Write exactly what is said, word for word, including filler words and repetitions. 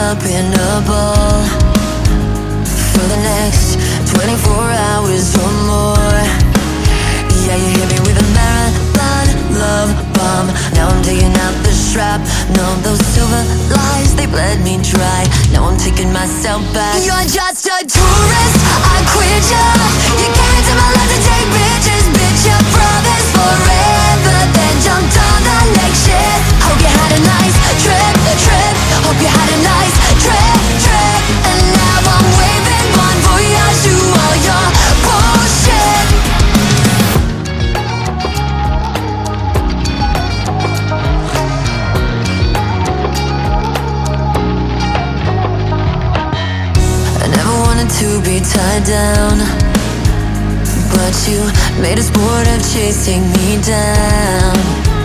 up in a ball for the next twenty-four hours or more. Yeah, you hit me with a marathon love bomb. Now I'm taking out the strap. No, those silver lies, they bled me dry. Now I'm taking myself back. You're just a tourist, I quit ya. You came into my life to take pictures, bitch. You promised forever, then jumped on the next shit. Hope you had a nice trip, trip. Hope you had a nice trip, trip. And now I'm waving bon voyage to all your bullshit. I never wanted to be tied down, but you made a sport of chasing me down.